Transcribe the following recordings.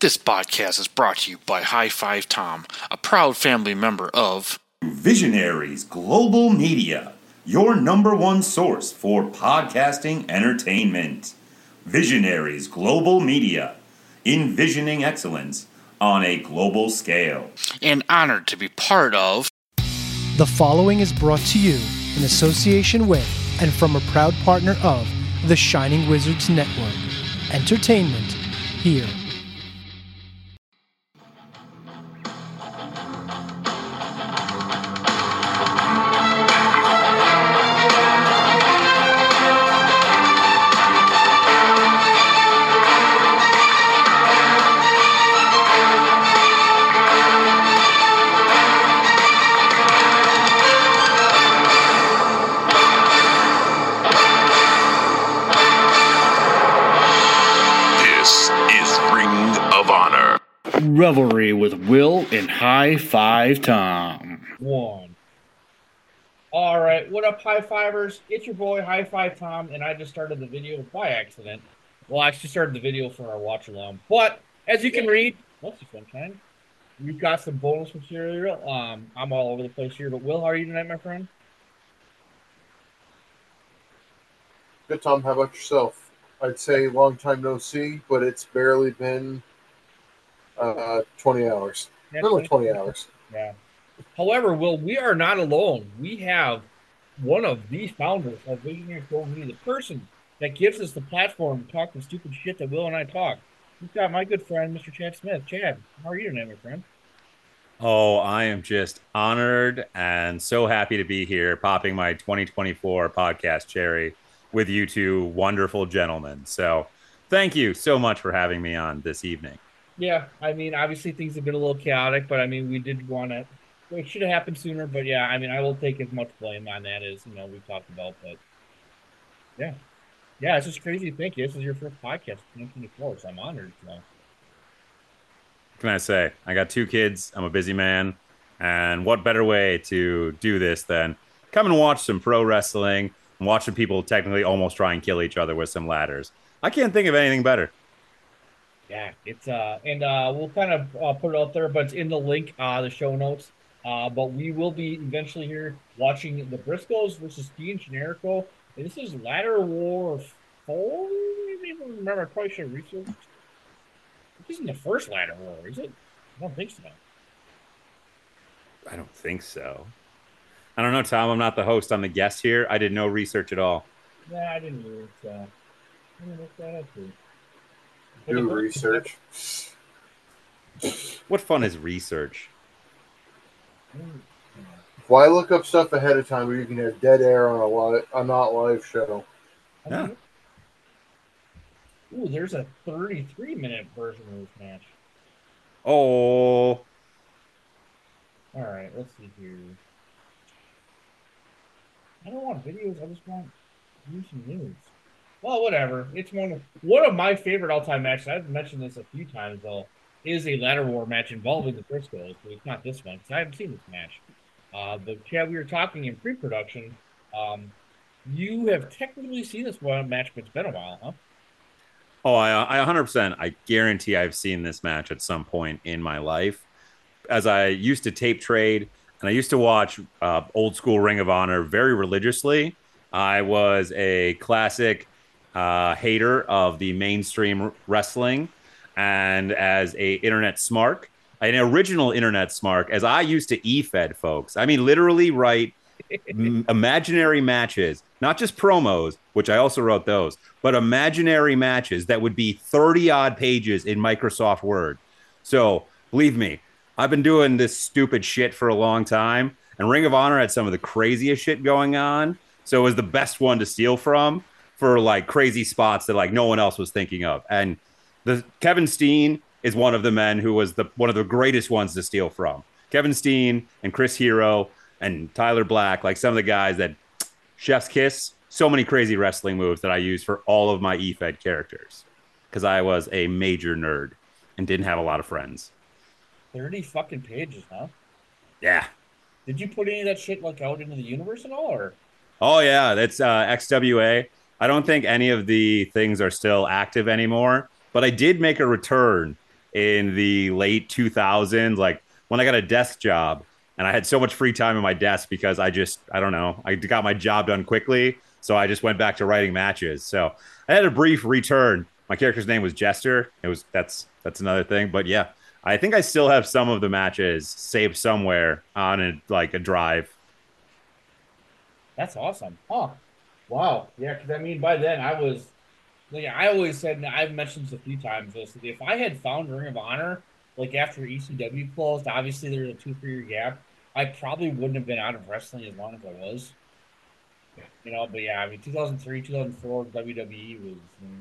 This podcast is brought to you by High Five Tom, a proud family member of Visionaries Global Media, your number one source for podcasting entertainment. Visionaries Global Media, envisioning excellence on a global scale. And honored to be part of. The following is brought to you in association with and from a proud partner of the Shining Wizards Network. Entertainment here. Revelry with Will and High Five Tom. One. All right, what up, High Fivers? It's your boy, High Five Tom, and I just started the video by accident. Well, I actually started the video for our watch along. But as you can read, what's the sunshine? We've got some bonus material. I'm all over the place here, but Will, how are you tonight, my friend? Good, Tom. How about yourself? I'd say long time no see, but it's barely been 20 hours. Yeah, Only 20 hours. Yeah. However, Will, we are not alone. We have one of the founders of Visionaries Global Media, the person that gives us the platform to talk the stupid shit that Will and I talk. We've got my good friend, Mr. Chad Smith. Chad, how are you tonight, my friend? Oh, I am just honored and so happy to be here, popping my 2024 podcast cherry with you two wonderful gentlemen. So thank you so much for having me on this evening. Yeah, I mean, obviously things have been a little chaotic, but I mean, we did want to. It should have happened sooner, but yeah, I mean, I will take as much blame on that as we've talked about. But yeah, it's just crazy to think this is your first podcast, 2024. So I'm honored. So. What can I say? I got two kids. I'm a busy man, and what better way to do this than come and watch some pro wrestling and watching people technically almost try and kill each other with some ladders. I can't think of anything better. Yeah, it's and we'll kind of put it out there, but it's in the link, the show notes. But we will be eventually here watching the Briscoes versus Dean Generico. And this is Ladder War 4. I don't even remember. I probably should have researched. This isn't the first Ladder War, is it? I don't think so. I don't think so. I don't know, Tom. I'm not the host. I'm the guest here. I did no research at all. Yeah, I didn't really. I didn't look that up. Do research. What fun is research? Why look up stuff ahead of time where you can have dead air on a not live show? Yeah. Ooh, there's a 33-minute version of this match. Oh. All right, let's see here. I don't want videos. I just want news and news. Well, whatever. It's one of my favorite all-time matches. I've mentioned this a few times, though. Is a ladder war match involving the Briscoes, but it's not this one because I haven't seen this match. But Chad, we were talking in pre-production. You have technically seen this one match, but it's been a while, huh? Oh, I 100%. I guarantee I've seen this match at some point in my life. As I used to tape trade and I used to watch old school Ring of Honor very religiously. I was a classic hater of the mainstream wrestling, and as a internet smark, an original internet smark, as I used to e-fed folks. I mean, literally write imaginary matches, not just promos, which I also wrote those, but imaginary matches that would be 30 odd pages in Microsoft Word. So believe me, I've been doing this stupid shit for a long time, and Ring of Honor had some of the craziest shit going on. So it was the best one to steal from for like crazy spots that like no one else was thinking of. And the Kevin Steen is one of the men who was one of the greatest ones to steal from. Kevin Steen and Chris Hero and Tyler Black, like some of the guys that chef's kiss, so many crazy wrestling moves that I used for all of my E-Fed characters because I was a major nerd and didn't have a lot of friends. 30 fucking pages, huh? Yeah. Did you put any of that shit like out into the universe at all, or? Oh yeah, that's XWA. I don't think any of the things are still active anymore, but I did make a return in the late 2000s, like when I got a desk job and I had so much free time in my desk because I don't know, I got my job done quickly. So I just went back to writing matches. So I had a brief return. My character's name was Jester. That's another thing. But yeah, I think I still have some of the matches saved somewhere on like a drive. That's awesome. Huh. Wow. Yeah, because I mean, by then I was like, I always said, and I've mentioned this a few times, this, if I had found Ring of Honor, like after ECW closed, obviously there was a 2 3 year gap. I probably wouldn't have been out of wrestling as long as I was. But yeah, I mean, 2003, 2004, WWE was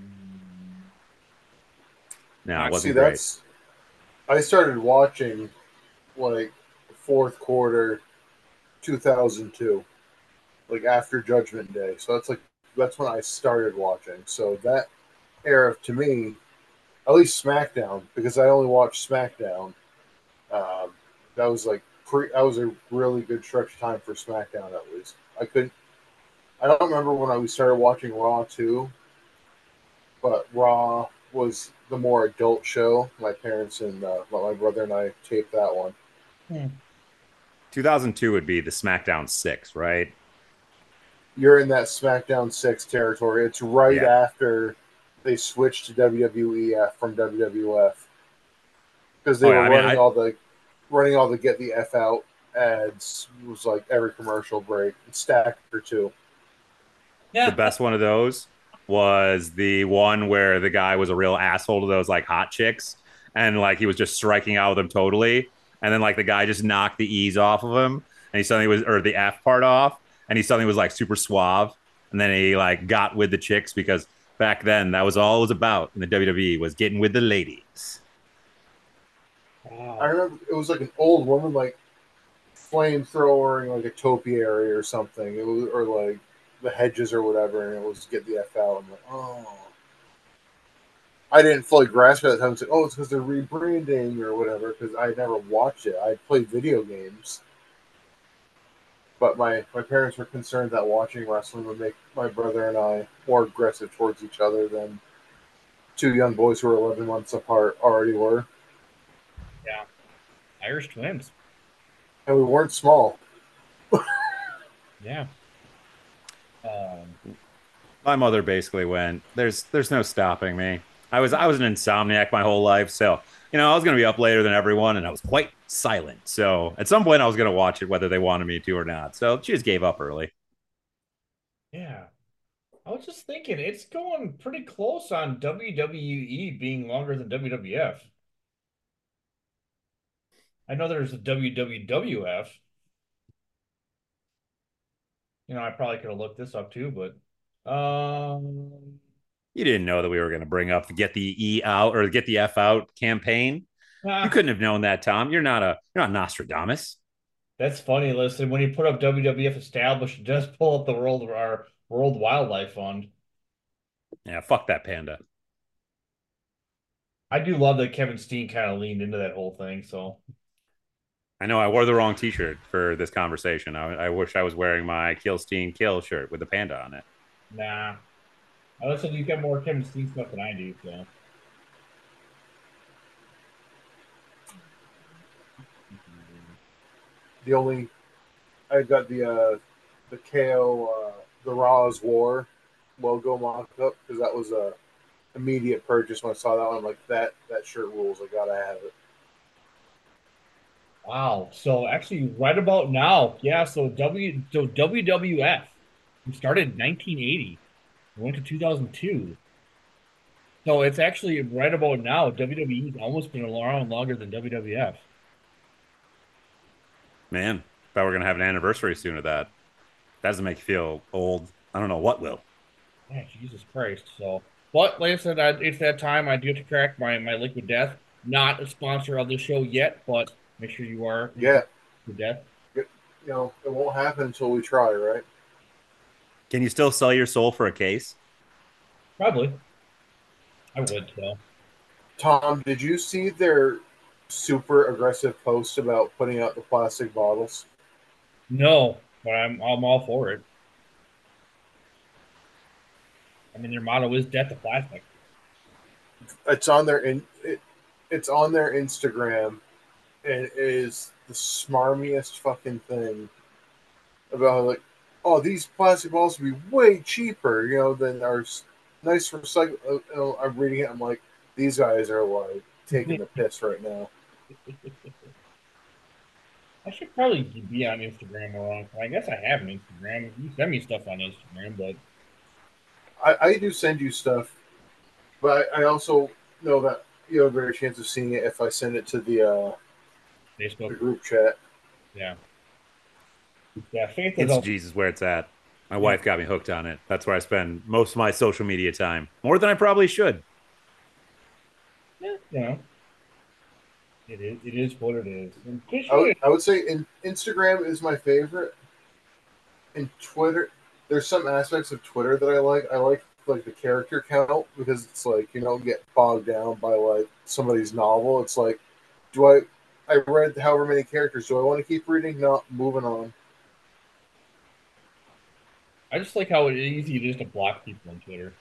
No, it not See, wasn't great. that's I started watching like fourth quarter 2002, like after Judgment Day. So that's when I started watching. So that era to me, at least SmackDown, because I only watched SmackDown. Um, that was like that was a really good stretch of time for SmackDown. At least I couldn't. I don't remember when we started watching Raw too, but Raw was the more adult show. My parents and my brother and I taped that one. 2002 would be the SmackDown 6, right? You're in that SmackDown 6 territory. It's right Yeah. after they switched to WWE from WWF because they Oh yeah, were I mean, I running all the get the F out ads. It was like every commercial break, stack or two. the Yeah. best one of those was the one where the guy was a real asshole to those like hot chicks and like he was just striking out with them totally. And then like the guy just knocked the E's off of him and he suddenly was, or the F part off, and he suddenly was like super suave. And then he like got with the chicks because back then that was all it was about in the WWE was getting with the ladies. I Wow. remember it was like an old woman, like flamethrowering like a topiary or something. It was or like the hedges or whatever, and it was get the F out. I'm like, oh. I didn't fully grasp it at the time. It's like, oh, it's because they're rebranding or whatever. Because I never watched it. I played video games, but my parents were concerned that watching wrestling would make my brother and I more aggressive towards each other than two young boys who were 11 months apart already were, Yeah. Irish twins. and we weren't small. Yeah. Um, My mother basically went, there's no stopping me. I was an insomniac my whole life, so I was gonna be up later than everyone, and I was quite silent. So at some point, I was gonna watch it whether they wanted me to or not. So she just gave up early. yeah. I was just thinking, it's going pretty close on WWE being longer than WWF. I know there's a WWF. I probably could have looked this up too, but You didn't know that we were gonna bring up the get the E out or get the F out campaign. You ah, couldn't have known that, Tom. You're not Nostradamus. that's funny. Listen, when you put up WWF established, just pull up the World Wildlife Fund. Yeah, fuck that panda. I do love that Kevin Steen kind of leaned into that whole thing. So I know I wore the wrong T-shirt for this conversation. I wish I was wearing my Killstein Kill shirt with the panda on it. nah, I listen. You got more Kevin Steen stuff than I do. So The only I got the KO the Raw's War logo mock up because that was a immediate purchase when I saw that one. I'm like that shirt rules. I gotta have it. wow. So actually, right about now, yeah. So WWF started in 1980, went to 2002. So it's actually right about now. WWE's almost been around longer than WWF. Man, thought we are gonna have an anniversary soon of that. That doesn't make you feel old. I don't know what will. Yeah, Jesus Christ. So, but like I said, it's that time. I do have to correct my Liquid Death. Not a sponsor of the show yet, but make sure you are Yeah, Liquid Death. it, it won't happen until we try, right? Can you still sell your soul for a case? Probably. I would, so. Tom, did you see their super aggressive post about putting out the plastic bottles? No, but I'm all for it. I mean, their motto is death to plastic. It's on their it's on their Instagram, and it is the smarmiest fucking thing about how, like, oh, these plastic balls would be way cheaper, than our nice recycle. I'm reading it. I'm like, these guys are like taking the piss right now. I should probably be on Instagram more. I guess I have an Instagram. You send me stuff on Instagram, but I do send you stuff, but I also know that you have a better chance of seeing it if I send it to the Facebook. group chat. Yeah. Yeah, Faith is It's also, Jesus where it's at. My wife got me hooked on it. That's where I spend most of my social media time, more than I probably should. it is what it is. And I would say Instagram is my favorite. In Twitter, there's some aspects of Twitter that I like. I like the character count because it's like you don't get bogged down by like somebody's novel. It's like, do I read however many characters. Do I want to keep reading? No, moving on. I just like how easy it is to block people on Twitter.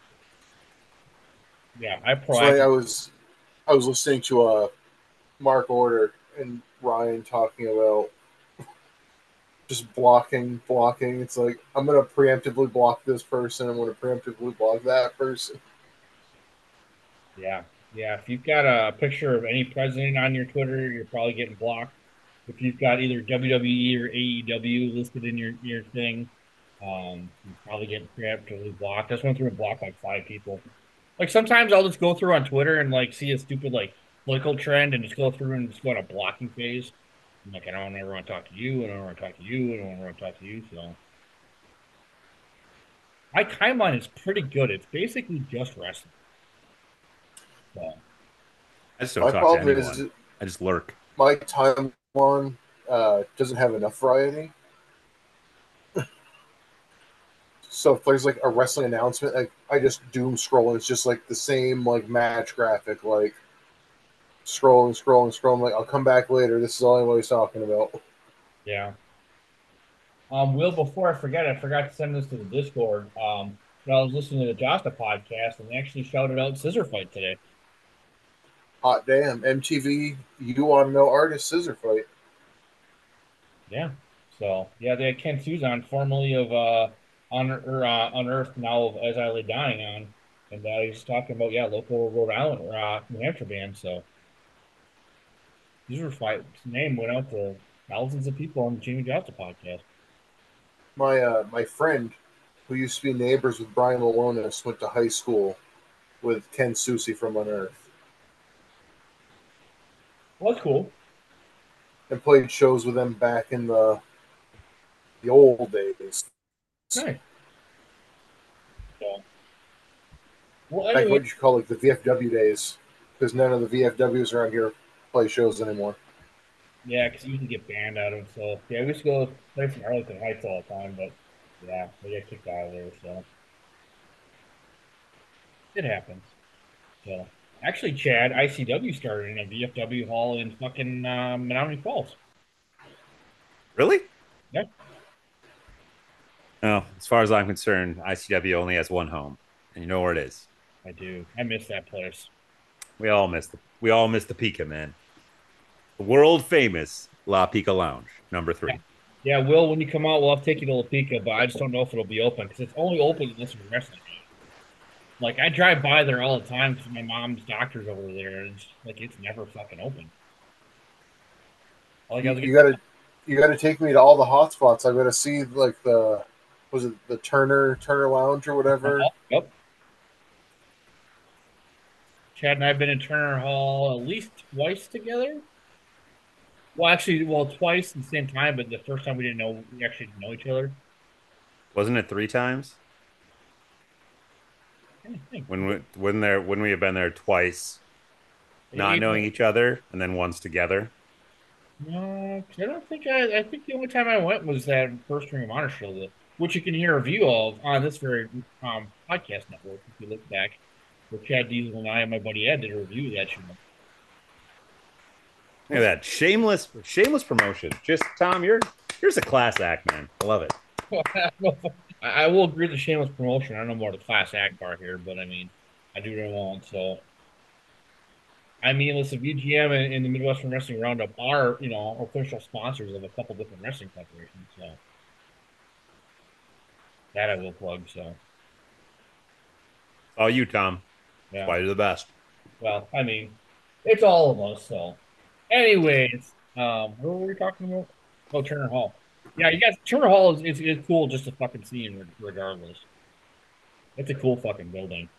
Yeah, I It's funny. proactively. I was listening to Mark Order and Ryan talking about just blocking. It's like I'm gonna preemptively block this person. I'm gonna preemptively block that person. Yeah, yeah. If you've got a picture of any president on your Twitter, you're probably getting blocked. If you've got either WWE or AEW listed in your thing, you're probably getting preemptively blocked. I just went through and blocked like 5 people. Like sometimes I'll just go through on Twitter and like see a stupid like political trend and just go through and just go on a blocking phase. I'm like, I don't ever want to talk to you. I don't want to talk to you. I don't want to talk to you. So my timeline is pretty good. It's basically just wrestling. So I just don't My talk to problem anyone. is I just lurk. my timeline doesn't have enough variety. So if there's like a wrestling announcement, like I just doom scroll and it's just like the same like match graphic, like scrolling. Like I'll come back later. This is all anybody's talking about. yeah. Will, before I forgot to send this to the Discord. I was listening to the Josta podcast and they actually shouted out Scissor Fight today. Hot damn, MTV! You want to know artist scissor fight? Yeah. So yeah, they had Ken Suzon, formerly of Unearthed, now of As I Lay Dying on, and he's talking about local Rhode Island or New Hampshire band. So Scissor Fight's name went out to thousands of people on the Jamie Josta podcast. My friend, who used to be neighbors with Brian Malonis, went to high school with Ken Susi from Unearthed Well, that's cool. and played shows with them back in the old days. Nice. So, well, Like anyway, what you call like the VFW days, because none of the VFWs around here play shows anymore. yeah, because you usually get banned out of it. So yeah, we used to go play from Arlington Heights all the time, but yeah, we got kicked out of there. So it happens. So actually, Chad, ICW started in a VFW hall in fucking Menominee Falls. Really? Yeah, No. As far as I'm concerned, ICW only has one home, and you know where it is. I do. I miss that place. We all miss the Pika, man. The world famous La Pika Lounge, number 3. Yeah, Will, when you come out, we'll have to take you to La Pica, but I just don't know if it'll be open because it's only open unless you're wrestling. Like I drive by there all the time because my mom's doctor's over there, and it's never fucking open. All I gotta You gotta take me to all the hot spots. I gotta see like was it the Turner Lounge or whatever? Yep. Chad and I have been in Turner Hall at least twice together. Well, actually, twice at the same time, but the first time we actually didn't know each other. Wasn't it 3 times? I think. When we have been there twice, not knowing each other, and then once together. No, I don't think I think the only time I went was that first Ring of Honor show, which you can hear a review of on this very podcast network if you look back, where Chad Diesel and I and my buddy Ed did a review of that show. Look at that shameless promotion. Just Tom, you're a class act, man. I love it. I will agree with the shameless promotion. I don't know about the class act part here, but I mean, I do know one. So I mean, listen, VGM and the Midwestern Wrestling Roundup are, official sponsors of a couple different wrestling corporations. So that I will plug. So. Oh, you, Tom. Yeah. Why you're the best. Well, I mean, it's all of us. So, anyways, what were we talking about? Oh, Turner Hall. Yeah, you guys, Turner Hall is cool just to fucking see him regardless. It's a cool fucking building.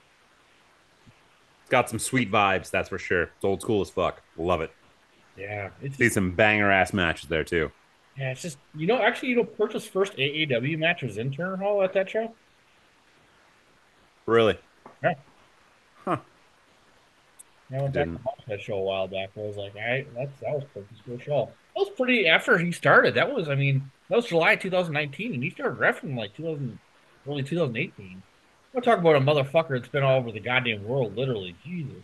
It's got some sweet vibes, that's for sure. It's old school as fuck. Love it. Yeah. See some banger ass matches there too. Yeah, it's just actually, Purchase first AAW match was in Turner Hall at that show. Really? Yeah. Huh. I went back to watch that show a while back. I was like, that was Purchase first show. That was pretty after he started. That was July 2019, and he started wrestling like early 2018. We're talking about a motherfucker that's been all over the goddamn world, literally. Jesus.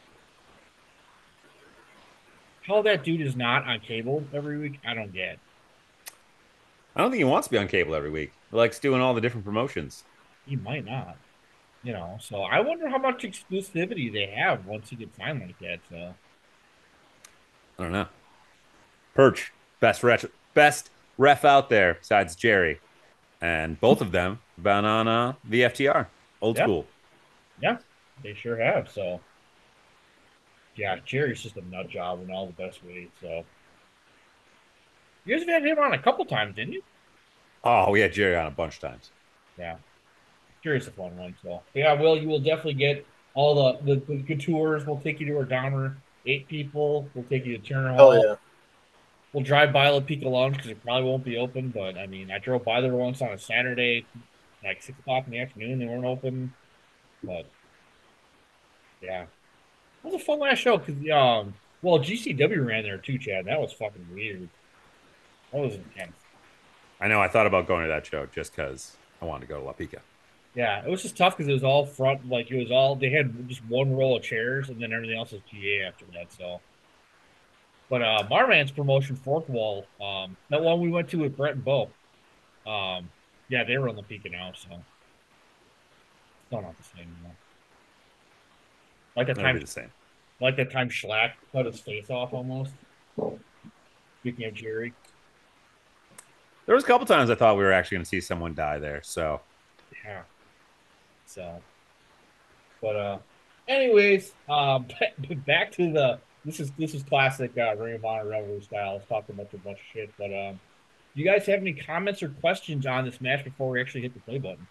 How that dude is not on cable every week, I don't get. I don't think he wants to be on cable every week. He likes doing all the different promotions. He might not. So I wonder how much exclusivity they have once he gets signed like that. So I don't know. Perch, best ref out there besides Jerry. And both of them been on VFTR. Old school. Yeah, they sure have. So, yeah, Jerry's just a nut job in all the best ways. So, you guys have had him on a couple times, didn't you? Oh, we had Jerry on a bunch of times. Yeah, Jerry's a fun one. So, yeah, Will, you will definitely get all the good tours. We'll take you to our Downer 8 people. We'll take you to Turner Hall. Hell yeah. We'll drive by La Pica Lounge because it probably won't be open. But, I mean, I drove by there once on a Saturday, like 6 o'clock in the afternoon. They weren't open. But, yeah. It was a fun last show because, GCW ran there too, Chad. That was fucking weird. That was intense. I know. I thought about going to that show just because I wanted to go to La Pica. Yeah, it was just tough because it was all front. Like, it was all, they had just one row of chairs and then everything else was GA after that. So, but Marman's promotion, Fourth Wall, that one we went to with Brett and Bo, yeah, they were on La Pica now. So, still not the same anymore. Like that time Schlack cut his face off almost. Speaking of Jerry. There was a couple times I thought we were actually going to see someone die there. So, yeah. So, but anyways, back to this is classic Ring of Honor Revelry style. Let's talk about a bunch of shit. But do you guys have any comments or questions on this match before we actually hit the play button?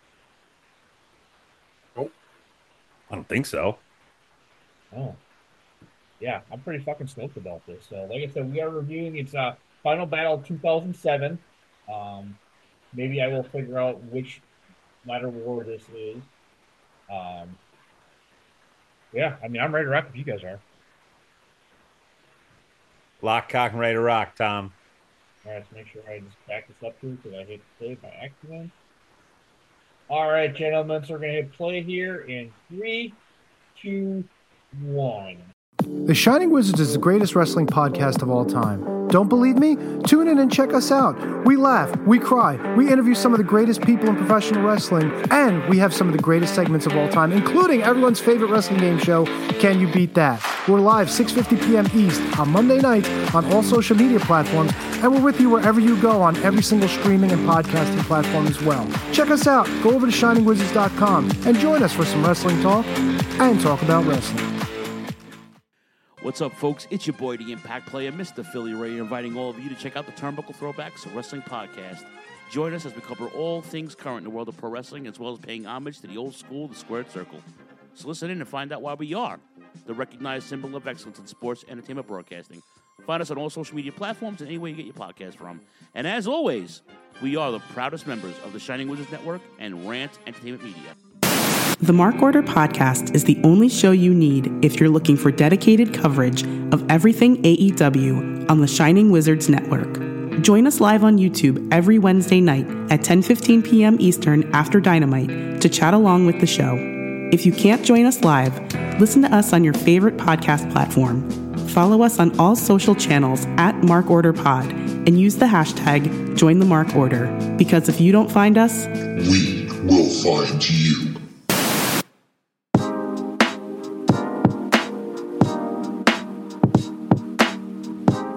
Nope. I don't think so. Oh, yeah, I'm pretty fucking stoked about this. So, like I said, we are reviewing its Final Battle 2007. Maybe I will figure out which ladder war this is. Yeah, I mean, I'm ready to rock if you guys are. Lock, cock, and ready to rock, Tom. All right, let's make sure I just back this up too because I hit play by accident. All right, gentlemen, so we're going to hit play here in 3, 2, 1. The Shining Wizards is the greatest wrestling podcast of all time. Don't believe me? Tune in and check us out. We laugh, we cry, we interview some of the greatest people in professional wrestling, and we have some of the greatest segments of all time, including everyone's favorite wrestling game show, Can You Beat That? We're live 6:50 p.m. East on Monday nights on all social media platforms, and we're with you wherever you go on every single streaming and podcasting platform as well. Check us out. Go over to ShiningWizards.com and join us for some wrestling talk and talk about wrestling. What's up, folks? It's your boy, the Impact Player, Mr. Philly Ray, inviting all of you to check out the Turnbuckle Throwbacks Wrestling Podcast. Join us as we cover all things current in the world of pro wrestling, as well as paying homage to the old school, the Squared Circle. So listen in and find out why we are the recognized symbol of excellence in sports entertainment broadcasting. Find us on all social media platforms and anywhere you get your podcast from. And as always, we are the proudest members of the Shining Wizards Network and Rant Entertainment Media. The Mark Order Podcast is the only show you need if you're looking for dedicated coverage of everything AEW on the Shining Wizards Network. Join us live on YouTube every Wednesday night at 10:15 p.m. Eastern after Dynamite to chat along with the show. If you can't join us live, listen to us on your favorite podcast platform. Follow us on all social channels at Mark Order Pod and use the hashtag #JoinTheMarkOrder, because if you don't find us, we will find you.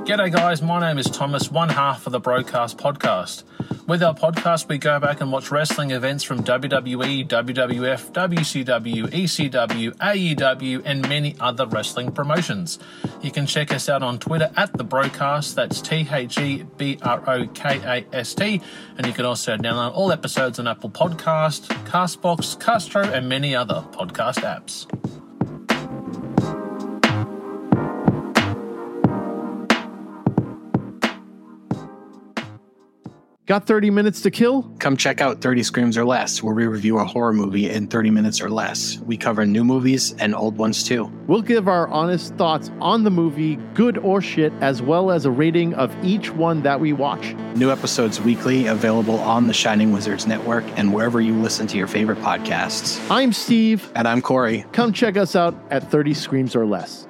G'day guys, my name is Thomas, one half of the Broadcast Podcast. With our podcast, we go back and watch wrestling events from WWE, WWF, WCW, ECW, AEW, and many other wrestling promotions. You can check us out on Twitter at The Broadcast, that's THEBROKAST, and you can also download all episodes on Apple Podcast, Castbox, Castro, and many other podcast apps. Got 30 minutes to kill? Come check out 30 Screams or Less, where we review a horror movie in 30 minutes or less. We cover new movies and old ones too. We'll give our honest thoughts on the movie, good or shit, as well as a rating of each one that we watch. New episodes weekly, available on the Shining Wizards Network and wherever you listen to your favorite podcasts. I'm Steve. And I'm Corey. Come check us out at 30 Screams or Less.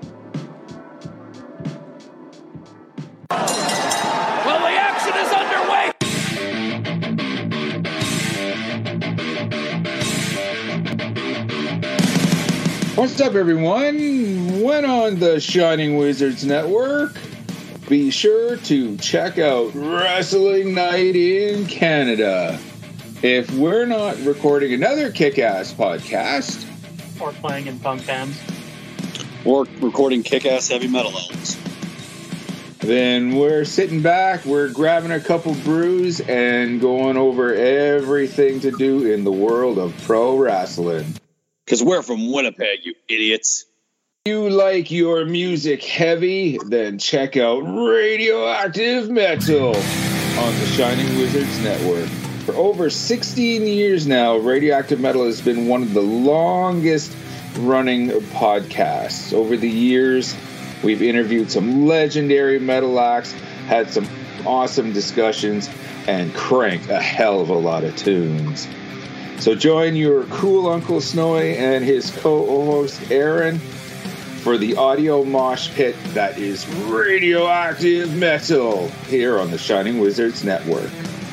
What's up, everyone? When on the Shining Wizards Network, be sure to check out Wrestling Night in Canada. If we're not recording another kick-ass podcast, or playing in punk bands, or recording kick-ass heavy metal albums, then we're sitting back, we're grabbing a couple brews, and going over everything to do in the world of pro wrestling. Because we're from Winnipeg, you idiots. If you like your music heavy, then check out Radioactive Metal on the Shining Wizards Network. For over 16 years now, Radioactive Metal has been one of the longest running podcasts. Over the years, we've interviewed some legendary metal acts, had some awesome discussions, and cranked a hell of a lot of tunes. So join your cool Uncle Snowy and his co-host Aaron for the audio mosh pit that is Radioactive Metal here on the Shining Wizards Network.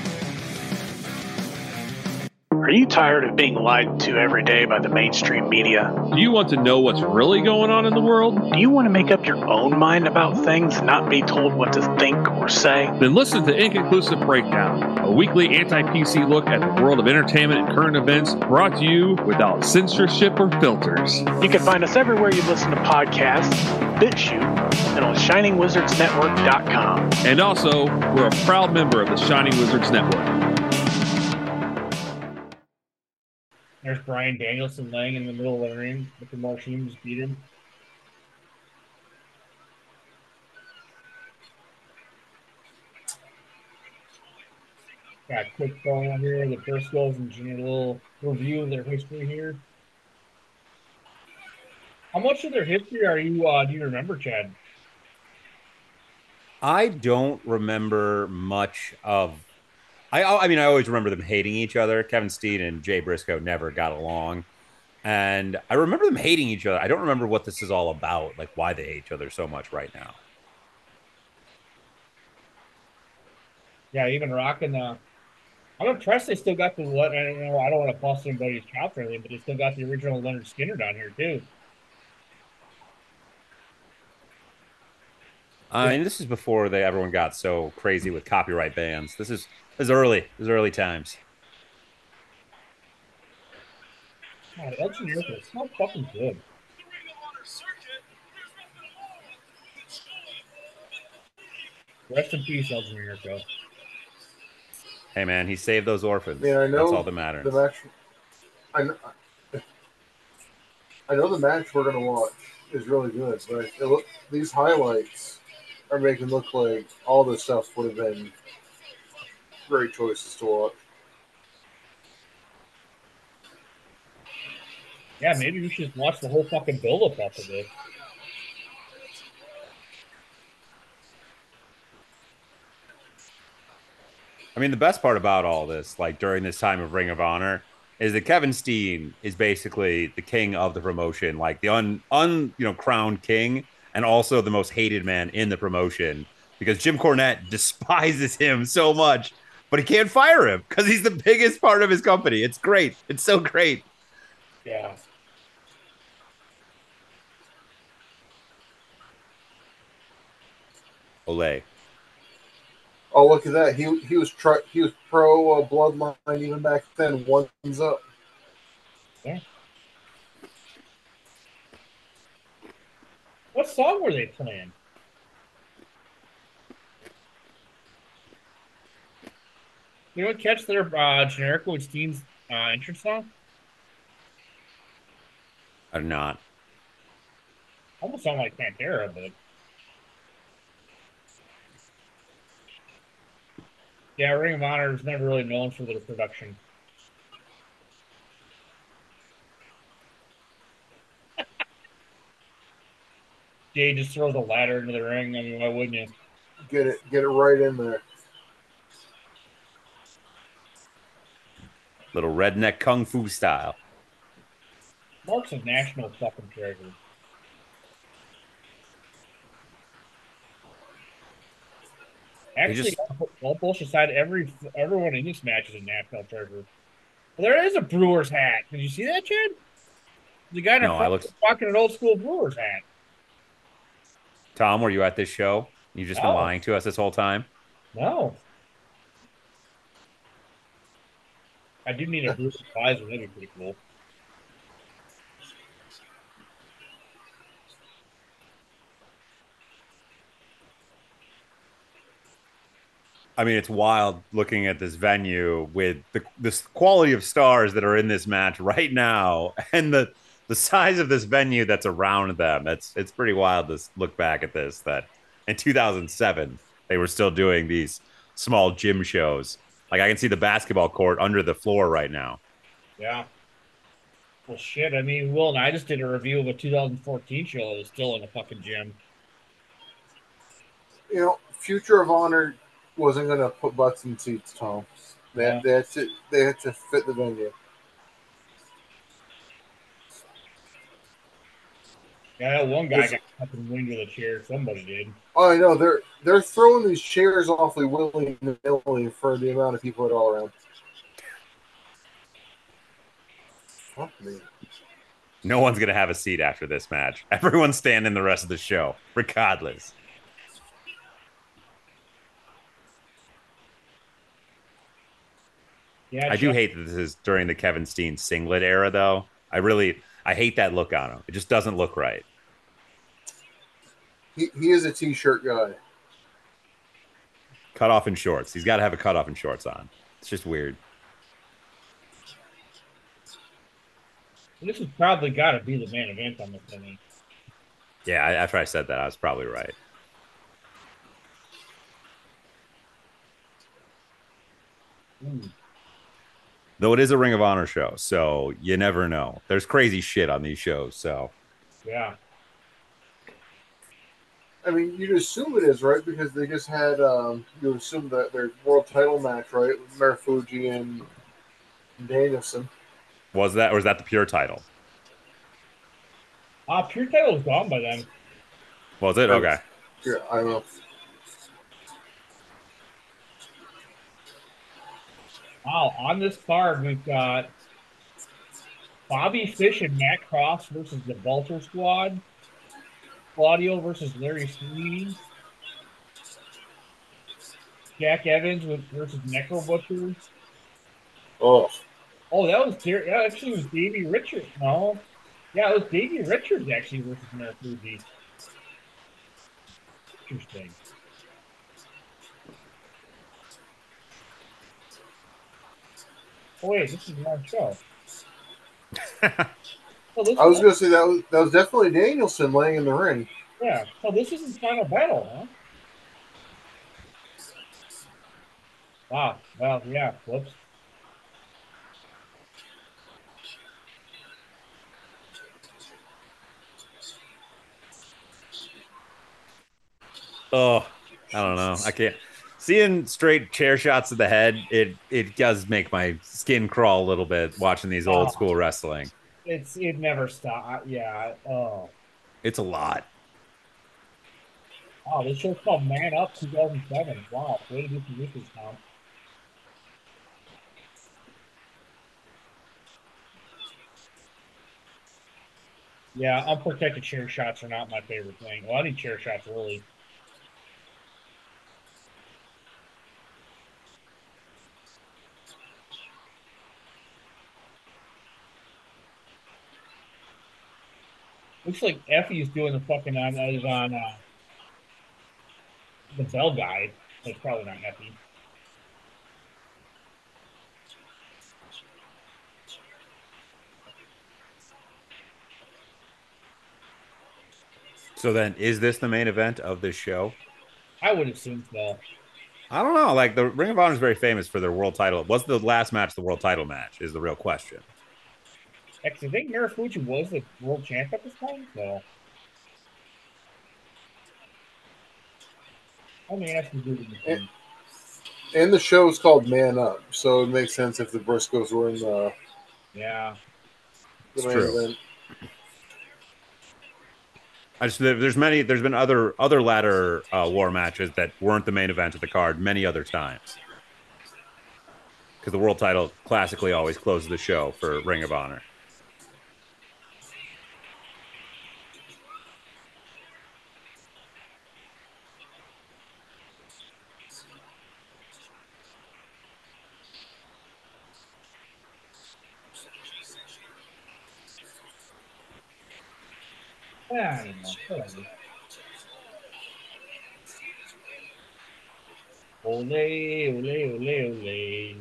Are you tired of being lied to every day by the mainstream media? Do you want to know what's really going on in the world? Do you want to make up your own mind about things and not be told what to think or say? Then listen to Inconclusive Breakdown, a weekly anti-PC look at the world of entertainment and current events brought to you without censorship or filters. You can find us everywhere you listen to podcasts, BitChute, and on ShiningWizardsNetwork.com. And also, we're a proud member of the Shining Wizards Network. There's Bryan Danielson laying in the middle of the ring with the Martian just beat him. Got a quick going on here. The first goes and a little review of their history here. How much of their history do you remember, Chad? I don't remember much of. I mean, I always remember them hating each other. Kevin Steen and Jay Briscoe never got along. And I remember them hating each other. I don't remember what this is all about, like why they hate each other so much right now. Yeah, even rocking I'm impressed they still got the what I don't want to bust anybody's chops or anything, but they still got the original Leonard Skinner down here too. I mean, this is before everyone got so crazy with copyright bans. This is early. This is early times. God, El Generico is so fucking good. Rest in peace, El Generico. Hey, man, he saved those orphans. Yeah, I know. That's all that matters. The match. I know the match we're gonna watch is really good, but these highlights are making it look like all this stuff would have been great choices to watch. Yeah, maybe we should just watch the whole fucking build-up after this. I mean, the best part about all this, like during this time of Ring of Honor, is that Kevin Steen is basically the king of the promotion, like the crowned king, and also the most hated man in the promotion because Jim Cornette despises him so much, but he can't fire him because he's the biggest part of his company. It's great. It's so great. Yeah. Olay. Oh, look at that. He was pro Bloodline even back then. One's up. Yeah. What song were they playing? You know, catch their Generico and Steen's entrance song? I do not. Almost sound like Pantera, but yeah, Ring of Honor is never really known for their production. Jay just throws a ladder into the ring. I mean, why wouldn't you? Get it right in there. Little redneck kung fu style. Mark's a national fucking treasure. Actually, all bullshit aside, everyone in this match is a national treasure. Well, there is a Brewers hat. Did you see that, Chad? The guy in rocking an old school Brewers hat. Tom, were you at this show? You've just been lying to us this whole time? No. I do need a Brewers visor. That'd be pretty cool. I mean, it's wild looking at this venue with this quality of stars that are in this match right now, and the size of this venue that's around them. It's pretty wild to look back at this. That in 2007 they were still doing these small gym shows. Like I can see the basketball court under the floor right now. Yeah. Well, shit. I mean, Will and I just did a review of a 2014 show that was still in a fucking gym. You know, Future of Honor wasn't going to put butts in seats, Tom. They had to fit the venue. Yeah, that one guy got fucking winged with a chair. Somebody did. Oh, I know. They're throwing these chairs awfully willy-nilly for the amount of people that are all around. Fuck me. No one's gonna have a seat after this match. Everyone's standing the rest of the show, regardless. Yeah, I do hate that this is during the Kevin Steen singlet era, though. I hate that look on him. It just doesn't look right. He is a t-shirt guy. Cut off in shorts. He's got to have a cut off in shorts on. It's just weird. This has probably got to be the main event on this thing. Yeah, after I said that, I was probably right. Though it is a Ring of Honor show, so you never know. There's crazy shit on these shows, so. Yeah. I mean, you'd assume it is, right? Because they just had, you assume that their world title match, right? With Marufuji and Danielson. Was that, or is that the pure title? Pure title was gone by then. Was it? Okay. Yeah, I don't know. Wow, on this card, we've got Bobby Fish and Matt Cross versus the Vulture Squad. Claudio versus Larry Sweeney. Jack Evans versus Necro Butcher. Oh, that was actually it was Davey Richards. No, yeah, it was Davey Richards actually versus Marufuji. Interesting. Oh wait, this is the wrong show. I was going to say that was definitely Danielson laying in the ring. Yeah. So this is his final battle, huh? Wow. Well, yeah. Whoops. Oh, I don't know. I can't. Seeing straight chair shots to the head, it does make my skin crawl a little bit watching these old school wrestling. It never stopped. Yeah. Oh. It's a lot. Oh, this show's called Man Up 2007. Wow. Way to do some research, Tom. Yeah, unprotected chair shots are not my favorite thing. Well, any chair shots, really. Looks like Effie's doing the fucking is on the Bell guy. It's probably not Effie. So then, is this the main event of this show? I would assume so. I don't know. Like the Ring of Honor is very famous for their world title. Was the last match the world title match? Is the real question. Actually, I think Marufuji was the world champ at this time, so. I mean, that's the And the show is called Man Up, so it makes sense if the Briscoes were in the It's main true. event. There's been other ladder war matches that weren't the main event of the card many other times. Because the world title classically always closes the show for Ring of Honor. Yeah, I don't know. Whatever. Ole, ole, ole, ole.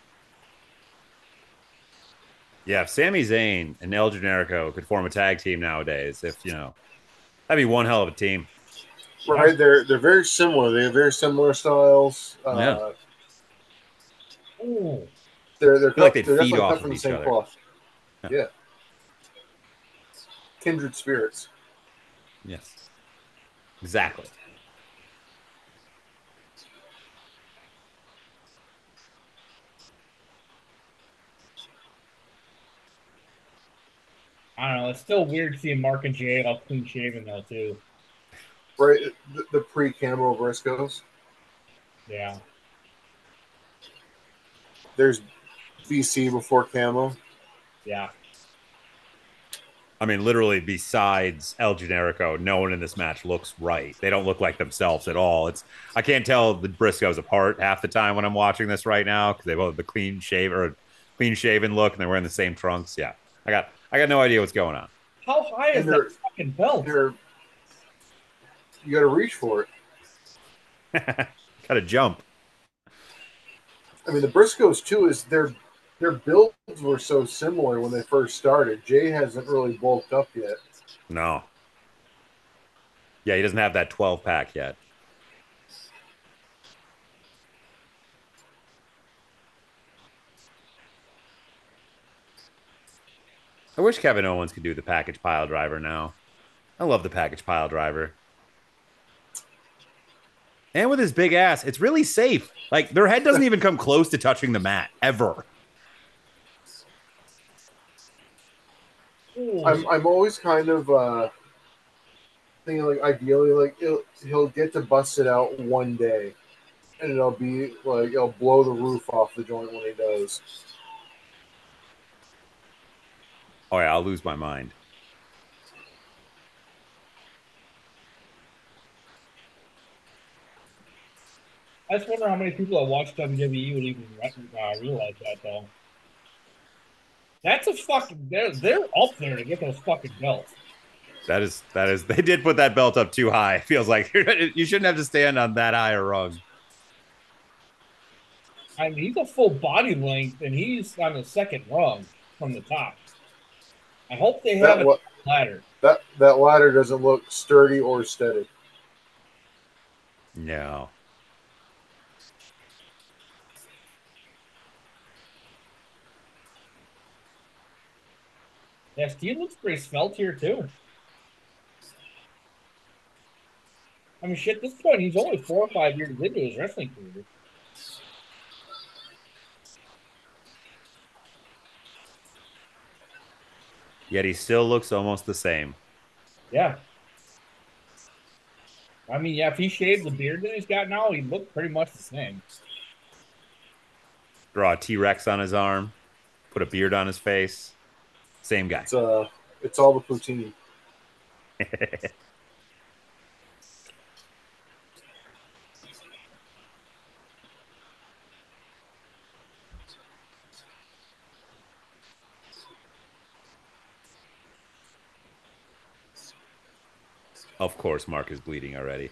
Yeah, if Sami Zayn and El Generico could form a tag team nowadays, that'd be one hell of a team. Right, they're very similar. They have very similar styles. Yeah. They're I feel like they'd they're feed definitely off cut of from the each same other. cloth. Yeah. Yeah. Kindred spirits. Yes. Exactly. I don't know. It's still weird seeing Mark and Jay all clean shaven though too. Right, the pre-camo Briscoes. Yeah. There's BC before camo. Yeah. I mean, literally, besides El Generico, no one in this match looks right. They don't look like themselves at all. I can't tell the Briscoes apart half the time when I'm watching this right now because they both have the clean shaven look and they're wearing the same trunks. Yeah, I got no idea what's going on. How high is that fucking belt? You got to reach for it. Got to jump. I mean, the Briscoes too is their builds were so similar when they first started. Jay hasn't really bulked up yet. No. Yeah, he doesn't have that 12-pack yet. I wish Kevin Owens could do the package pile driver now. I love the package pile driver. And with his big ass, it's really safe. Like, their head doesn't even come close to touching the mat, ever. I'm always kind of thinking like ideally like he'll get to bust it out one day, and it'll be like it'll blow the roof off the joint when he does. Oh yeah, I'll lose my mind. I just wonder how many people that watch WWE would even realize that though. That's a fucking. They're up there to get those fucking belts. That is. They did put that belt up too high. It feels like you shouldn't have to stand on that high a rung. I mean, he's a full body length, and he's on the second rung from the top. I hope they have a ladder. That ladder doesn't look sturdy or steady. No. Yeah, Steve looks pretty svelte here too. I mean, shit, at this point, he's only 4 or 5 years into his wrestling career. Yet he still looks almost the same. Yeah. I mean, yeah, if he shaved the beard that he's got now, he'd look pretty much the same. Draw a T-Rex on his arm, put a beard on his face. Same guy. It's all the poutine. Of course, Mark is bleeding already.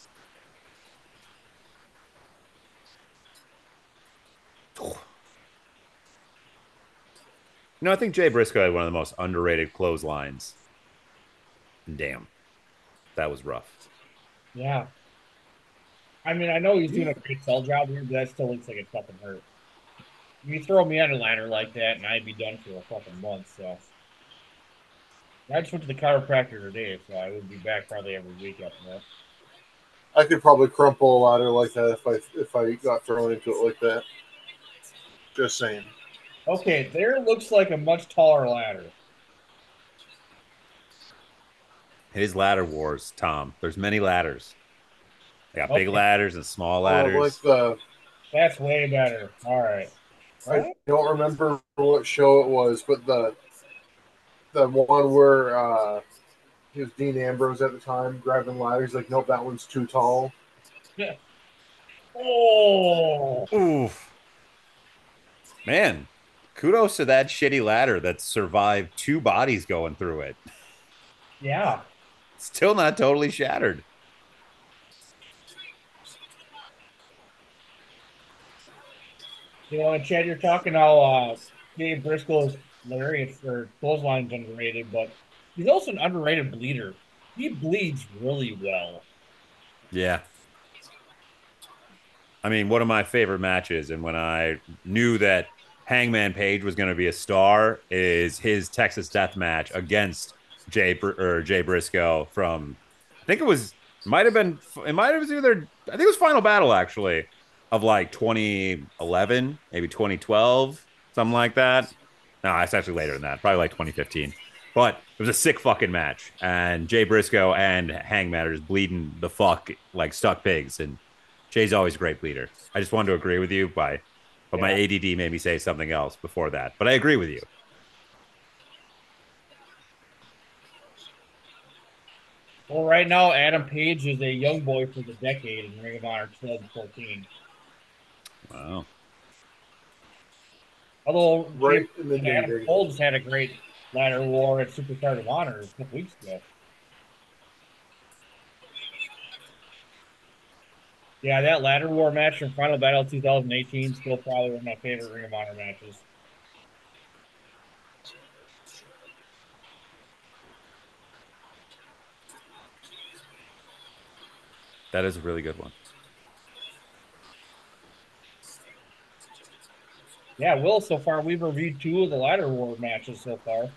No, I think Jay Briscoe had one of the most underrated clotheslines. Damn, that was rough. Yeah. I mean, I know he's doing a great sell job here, but that still looks like it fucking hurt. You throw me on a ladder like that, and I'd be done for a fucking month. So I just went to the chiropractor today, so I would be back probably every week after that. I could probably crumple a ladder like that if I got thrown into it like that. Just saying. Okay, there looks like a much taller ladder. It is ladder wars, Tom. There's many ladders. They got big Okay. ladders and small ladders. That's way better. All right. I don't remember what show it was, but the one where he was Dean Ambrose at the time, grabbing ladders. Like, nope, that one's too tall. Yeah. Oh. Oof. Man, kudos to that shitty ladder that survived 2 bodies going through it. Yeah. Still not totally shattered. You know, and Chad, you're talking how Dave Briscoe's lariat or clothesline's underrated, but he's also an underrated bleeder. He bleeds really well. Yeah. I mean, one of my favorite matches, and when I knew that Hangman Page was going to be a star, is his Texas Death Match against Jay Briscoe from, I think it was Final Battle, actually, of like 2011, maybe 2012, something like that. No, it's actually later than that, probably like 2015. But it was a sick fucking match, and Jay Briscoe and Hangman are just bleeding the fuck like stuck pigs, and Jay's always a great bleeder. I just wanted to agree with you, but my ADD made me say something else before that. But I agree with you. Well, right now, Adam Page is a young boy for the decade in Ring of Honor 2014. Wow. Although Right in the Adam nitty-gritty. Cole just had a great ladder war at Supercard of Honor a couple weeks ago. Yeah, that ladder war match from Final Battle 2018 still probably one of my favorite Ring of Honor matches. That is a really good one. Yeah, Will, so far we've reviewed 2 of the ladder war matches so far.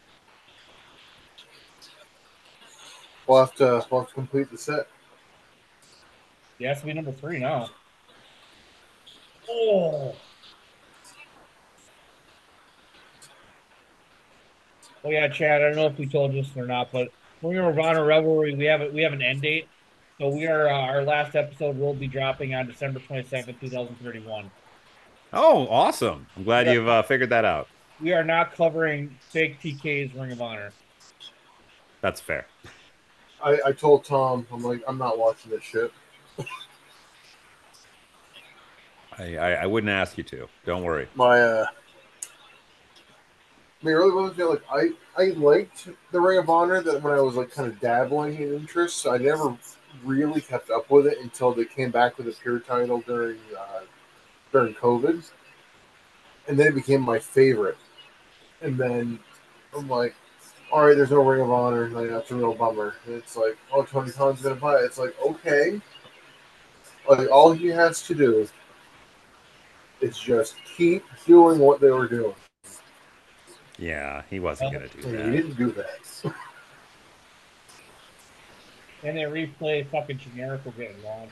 We'll have to complete the set. Yeah, it's to be number 3 now. Oh. Oh yeah, Chad. I don't know if we told you this or not, but Ring of Honor Revelry, we have an end date. So we are our last episode will be dropping on December 27th, 2031. Oh, awesome. I'm glad you've figured that out. We are not covering fake TK's Ring of Honor. That's fair. I told Tom, I'm like, I'm not watching this shit. I wouldn't ask you to. Don't worry. I really wasn't feel like I liked the Ring of Honor that when I was like kind of dabbling in interest. So I never really kept up with it until they came back with a pure title during COVID, and then it became my favorite. And then I'm like, all right, there's no Ring of Honor. Like, that's a real bummer. And it's like, oh, Tony Khan's gonna buy it. It's like, okay, like all he has to do is just keep doing what they were doing. Yeah, he wasn't going to do And that. he didn't do that. And they replay fucking generic will get launched.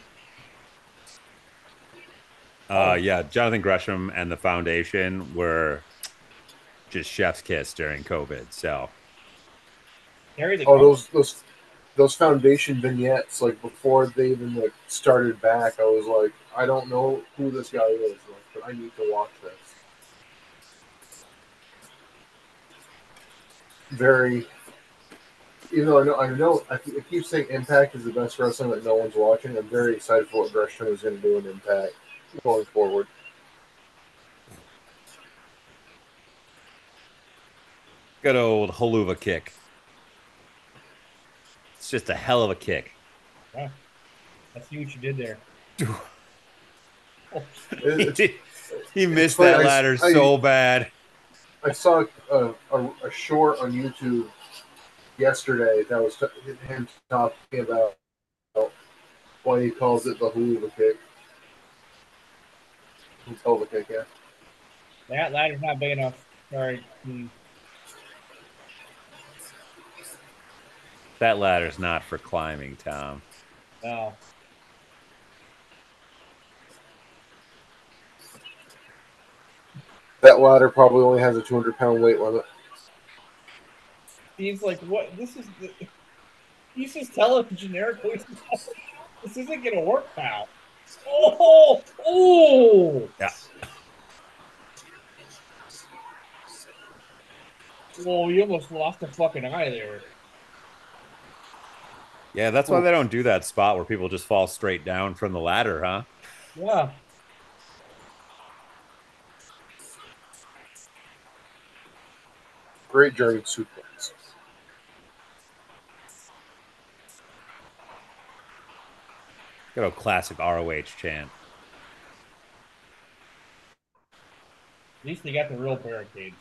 Yeah, Jonathan Gresham and the Foundation were just chef's kiss during COVID. So, those Foundation vignettes, like before they even like started back, I was like, I don't know who this guy is, like, but I need to watch this. Very, even though I keep saying Impact is the best wrestling that no one's watching. I'm very excited for what Gresham is going to do in Impact going forward. good old haluva kick. It's just a hell of a kick. Yeah. I see what you did there. He missed that ladder so bad. I saw a short on YouTube yesterday that was him talking about why he calls it the hula kick. Hula kick, yeah. That ladder's not big enough. Sorry. That ladder's not for climbing, Tom. No. That ladder probably only has a 200-pound weight limit. He's like, what? This is. He's just telling generically. This isn't going to work, pal. Oh! Yeah. Whoa, you almost lost a fucking eye there. Yeah, that's why they don't do that spot where people just fall straight down from the ladder, huh? Yeah. Great German suplex. Good old classic ROH chant. At least they got the real barricade.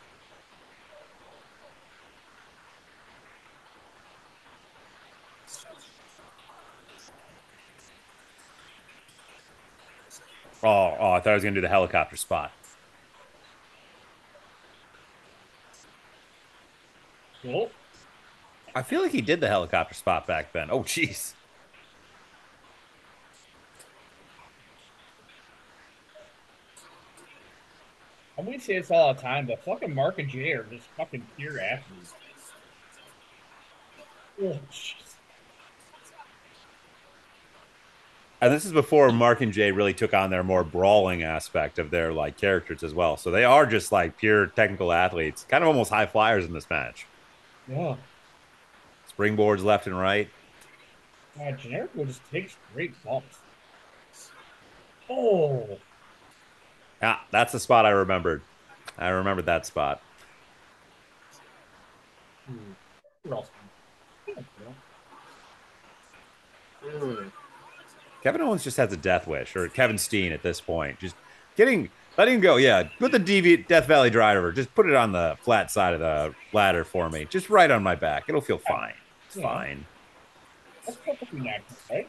Oh, I thought I was going to do the helicopter spot. Cool. I feel like he did the helicopter spot back then. Oh, jeez. I wouldn't say it's all the time, but fucking Mark and Jay are just fucking pure athletes. Oh, jeez. And this is before Mark and Jay really took on their more brawling aspect of their like characters as well. So they are just like pure technical athletes, kind of almost high flyers in this match. Yeah. Springboards left and right. Generico just takes great bumps. Oh. Yeah, that's the spot I remembered. I remembered that spot. Kevin Owens just has a death wish, or Kevin Steen at this point. Just letting him go. Yeah, put the Death Valley driver. Just put it on the flat side of the ladder for me. Just right on my back. It'll feel fine. It's fine. That's perfectly natural, right?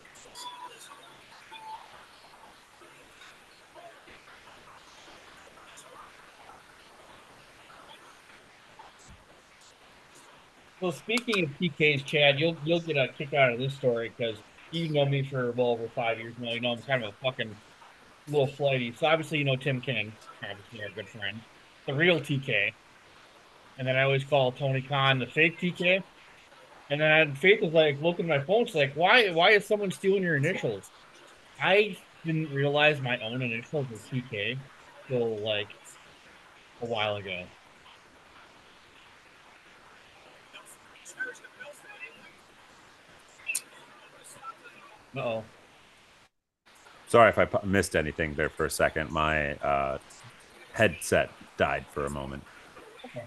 Well, speaking of PKs, Chad, you'll get a kick out of this story because you know me for well over 5 years now. You know I'm kind of a fucking little flighty. So obviously you know Tim King, obviously our good friend, the real TK, and then I always call Tony Khan the fake TK. And then Faith was like, looking at my phone, she's like, why is someone stealing your initials? I didn't realize my own initials were TK till like a while ago. Uh-oh. Sorry if I missed anything there for a second. My headset died for a moment. Okay.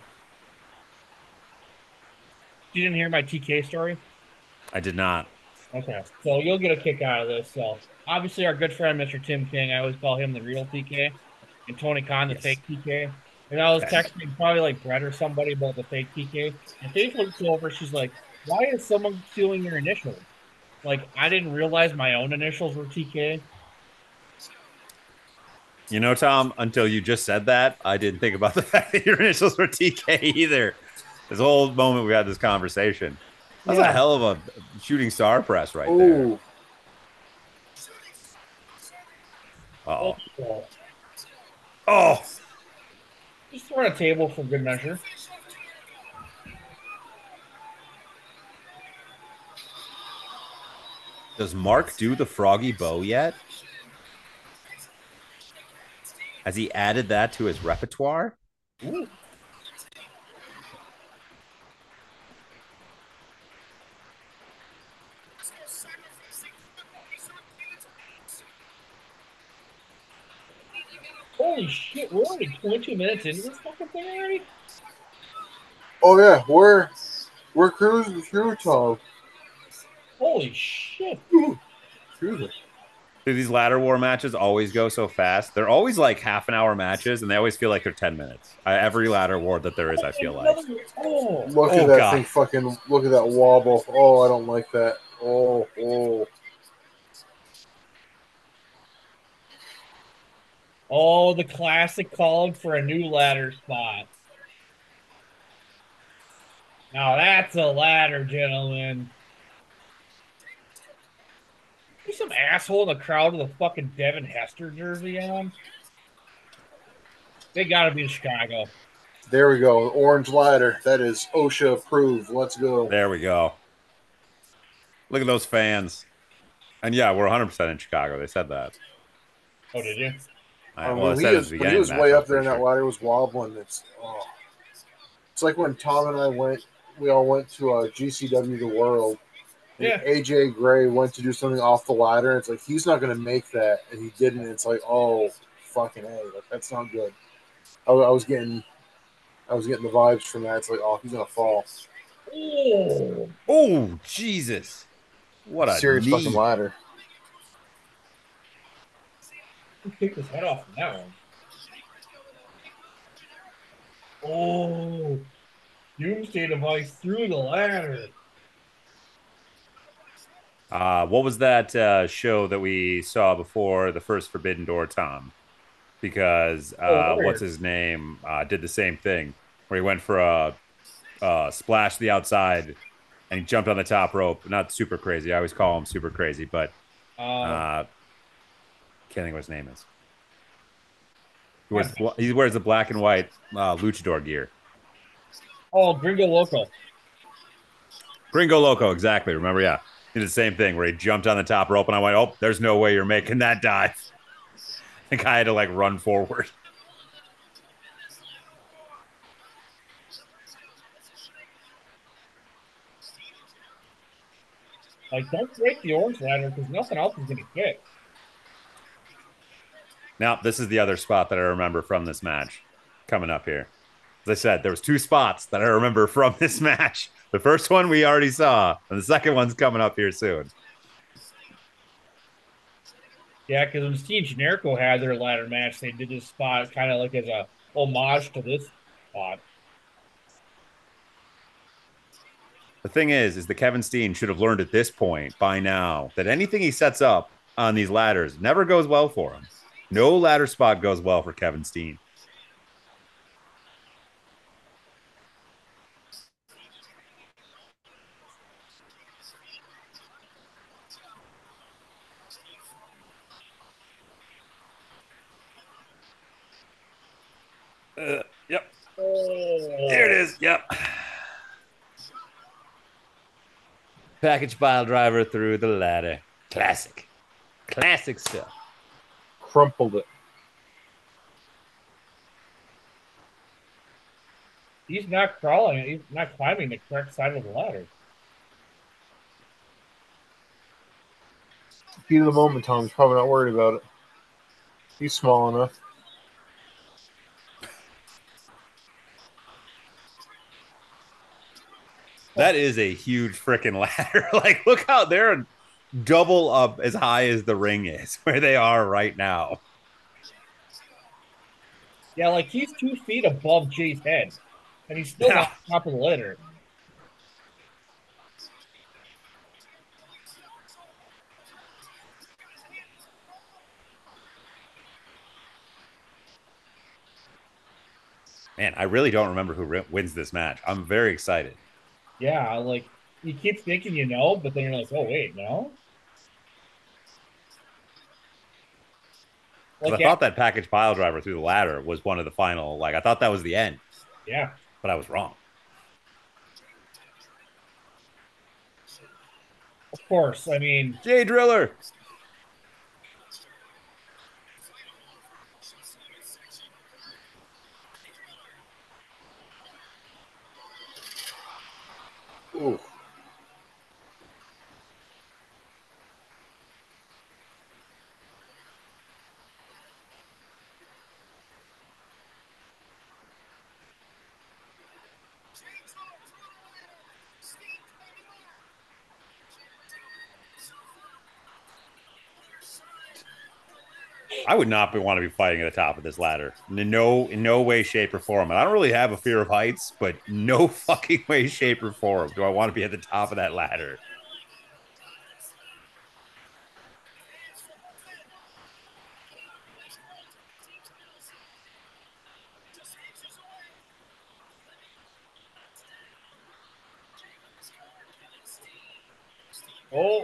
You didn't hear my TK story? I did not. Okay. So you'll get a kick out of this. So obviously our good friend, Mr. Tim King, I always call him the real TK, and Tony Khan, the fake TK. And I was texting probably like Brett or somebody about the fake TK. And Faith looks over, she's like, why is someone stealing your initials? Like, I didn't realize my own initials were TK. You know, Tom, until you just said that, I didn't think about the fact that your initials were TK either. This whole moment we had this conversation. That's a hell of a shooting star press right there. Uh-oh. Oh! Just throw on a table for good measure. Does Mark do the froggy bow yet? Has he added that to his repertoire? Ooh. Holy shit, we're only 22 minutes into this fucking thing already? Oh yeah, we're cruising through, Tom. Holy shit. Truly. Do these ladder war matches always go so fast? They're always like half an hour matches, and they always feel like they're 10 minutes. Every ladder war that there is, I feel like. Oh, Look at that thing fucking, look at that wobble. Oh, I don't like that. Oh. Oh, the classic called for a new ladder spot. Now that's a ladder, gentlemen. There's some asshole in the crowd with a fucking Devin Hester jersey on. They gotta be in Chicago. There we go. Orange ladder. That is OSHA approved. Let's go. There we go. Look at those fans. And yeah, we're 100% in Chicago. They said that. Oh, did you? When he was way up there and that ladder was wobbling. It's like when Tom and I we all went to GCW The World. Yeah. AJ Gray went to do something off the ladder. And it's like, he's not going to make that. And he didn't. It's like, oh, fucking A. Like, that's not good. I was getting the vibes from that. It's like, oh, he's going to fall. Oh, Jesus. What a serious knee. fucking ladder. He kicked his head off from that one. Oh, Doomsday Device through the ladder. What was that show that we saw before the first Forbidden Door, Tom? Because what's his name did the same thing where he went for a splash to the outside and he jumped on the top rope. Not super crazy. I always call him super crazy, but can't think what his name is. He wears the black and white luchador gear. Oh, Gringo Loco. Gringo Loco, exactly. Remember, yeah. He did the same thing where he jumped on the top rope and I went, oh, there's no way you're making that dive. The guy had to like run forward. Like, don't break the orange ladder because nothing else is going to fit. Now, this is the other spot that I remember from this match coming up here. As I said, there was two spots that I remember from this match. The first one we already saw, and the second one's coming up here soon. Yeah, because when Steve Generico had their ladder match, they did this spot kind of like as a homage to this spot. The thing is that Kevin Steen should have learned at this point by now that anything he sets up on these ladders never goes well for him. No ladder spot goes well for Kevin Steen. Yep. There it is. Yep. Package pile driver through the ladder. Classic. Classic stuff. Crumpled it. He's not crawling. He's not climbing the correct side of the ladder. Heat of the moment, Tom. He's probably not worried about it. He's small enough. That is a huge freaking ladder. Like, look how they're double up as high as the ring is where they are right now. Yeah, like he's 2 feet above Jay's head, and he's still on top of the ladder. Man, I really don't remember who wins this match. I'm very excited. Yeah, like you keep thinking you know, but then you're like, oh wait, no. Like, I thought that package pile driver through the ladder was one of the final. Like, I thought that was the end. Yeah, but I was wrong. Of course, I mean Jay Driller. Ooh. I would not want to be fighting at the top of this ladder. In no way, shape, or form. And I don't really have a fear of heights, but no fucking way, shape, or form do I want to be at the top of that ladder. Oh.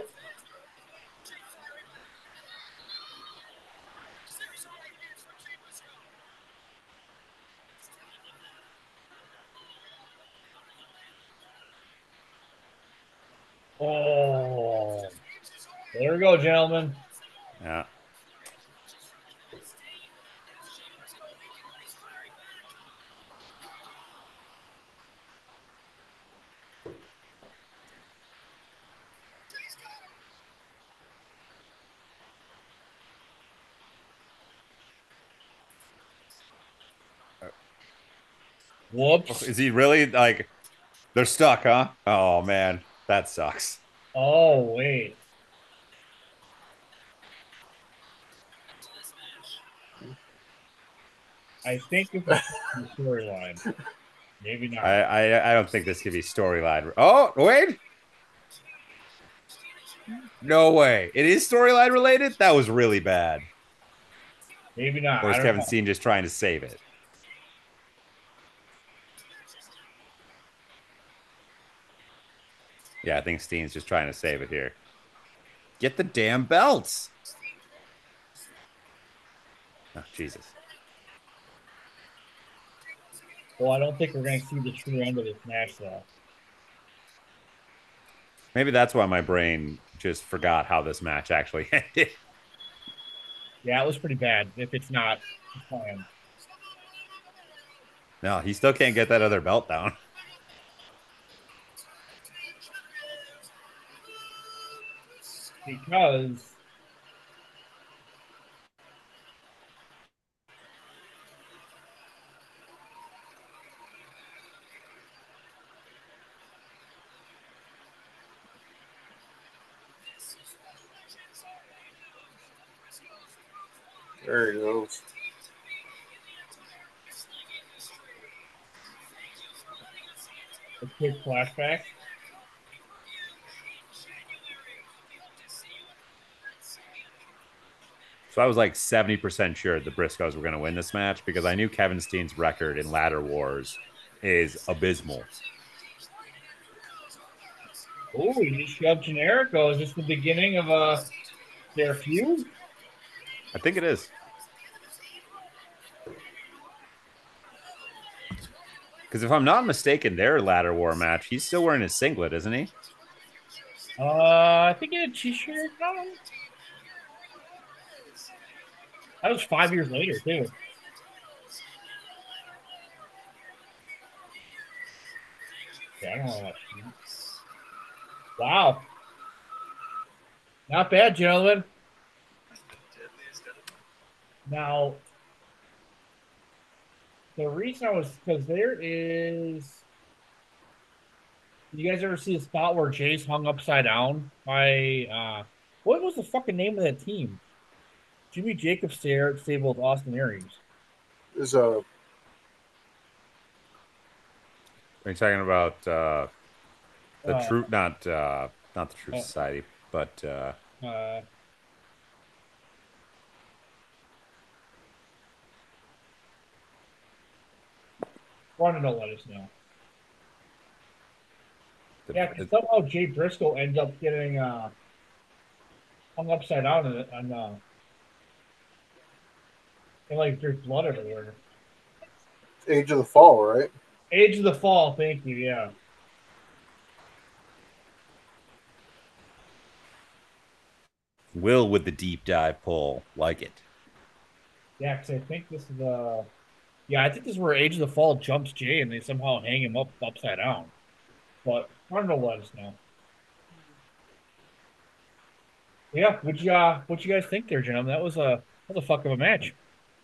Oh. There we go, gentlemen. Yeah. Whoops. Is he really like? They're stuck, huh? Oh man, that sucks. Oh wait. I think it's a storyline. Maybe not. I don't think this could be storyline. Oh wait. No way. It is storyline related? That was really bad. Maybe not. Or is Kevin Steen just trying to save it? Yeah, I think Steen's just trying to save it here. Get the damn belts. Oh, Jesus. Well, I don't think we're going to see the true end of this match, though. Maybe that's why my brain just forgot how this match actually ended. Yeah, it was pretty bad. If it's not planned. No, he still can't get that other belt down. Because there he goes. a quick flashback. So I was like 70% sure the Briscoes were going to win this match because I knew Kevin Steen's record in ladder wars is abysmal. Oh, he just shoved Generico. Is this the beginning of their feud? I think it is. Because if I'm not mistaken, their ladder war match, he's still wearing his singlet, isn't he? I think he had a t-shirt on. That was 5 years later, too. Yeah, I don't know what. Wow. Not bad, gentlemen. Now, the reason I was, because there is, you guys ever see a spot where Jay's hung upside down by, what was the fucking name of that team? Jimmy Jacobs stable with Austin Aries. Is Are you talking about the Truth, not the Truth Society, but want to know, let us know. Yeah, because somehow Jay Briscoe ends up getting hung upside down and like there's blood everywhere. Age of the Fall, right? Age of the Fall, thank you, yeah. Will with the deep dive pull, like it. Yeah, because I think this is I think this is where Age of the Fall jumps Jay and they somehow hang him upside down. But I don't know, let us know. Yeah, what you guys think there, gentlemen? That was a fuck of a match.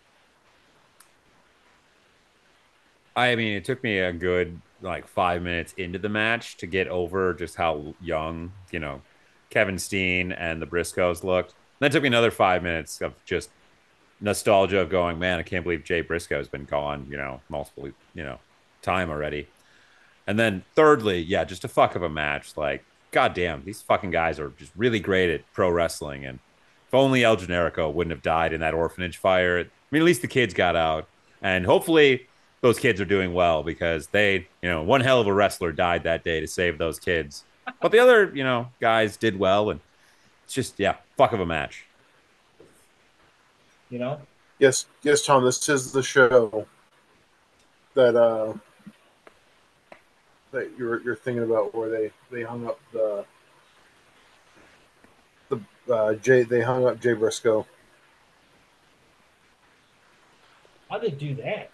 I mean, it took me a good 5 minutes into the match to get over just how young, Kevin Steen and the Briscoes looked. Then it took me another 5 minutes of just nostalgia of going, man, I can't believe Jay Briscoe has been gone, multiple, time already. And then thirdly, yeah, just a fuck of a match. Like, goddamn, these fucking guys are just really great at pro wrestling. And if only El Generico wouldn't have died in that orphanage fire. I mean, at least the kids got out. And hopefully those kids are doing well because they, one hell of a wrestler died that day to save those kids. But the other, guys did well. And it's just, yeah, fuck of a match. Yes, Tom. This is the show that that you're thinking about, where they hung up Jay Briscoe. How'd they do that?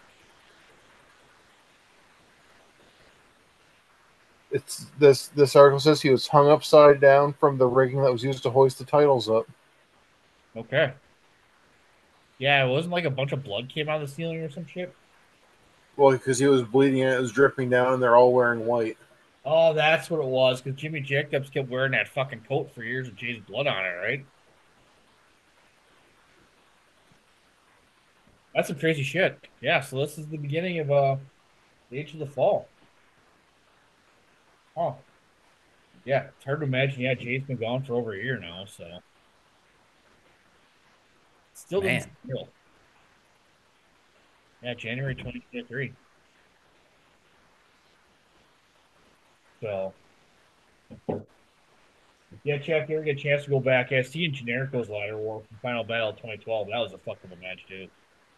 It's this article says he was hung upside down from the rigging that was used to hoist the titles up. Okay. Yeah, it wasn't like a bunch of blood came out of the ceiling or some shit. Well, because he was bleeding and it was dripping down, and they're all wearing white. Oh, that's what it was. Because Jimmy Jacobs kept wearing that fucking coat for years with Jay's blood on it, right? That's some crazy shit. Yeah, so this is the beginning of the Age of the Fall. Oh. Yeah, it's hard to imagine. Yeah, Jay's been gone for over a year now, so. Still doesn't feel. Yeah, January 2023. So. Yeah, Chuck, you ever get a chance to go back? Yeah, seeing Generico's ladder war from Final Battle 2012, that was a fuck of a match, dude.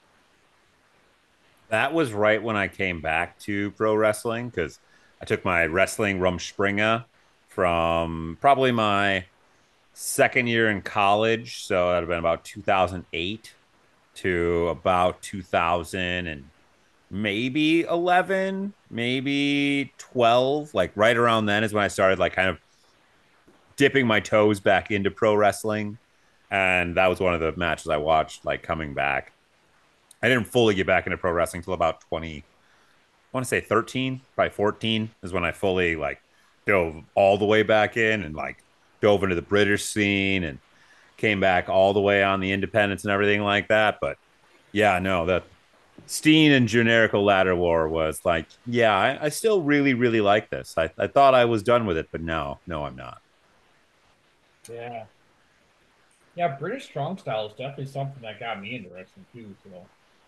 That was right when I came back to pro wrestling because I took my wrestling Rumspringa from probably my second year in college. So that would have been about 2008 to about 2000 and maybe 11, maybe 12. Like right around then is when I started like kind of dipping my toes back into pro wrestling. And that was one of the matches I watched like coming back. I didn't fully get back into pro wrestling until about 20, I want to say 13, probably 14 is when I fully like dove all the way back in and like dove into the British scene and came back all the way on the independents and everything like that. But yeah, no, the Steen and Generico ladder war was like, yeah, I still really, really like this. I thought I was done with it, but no, I'm not. Yeah. Yeah, British strong style is definitely something that got me into wrestling too, so.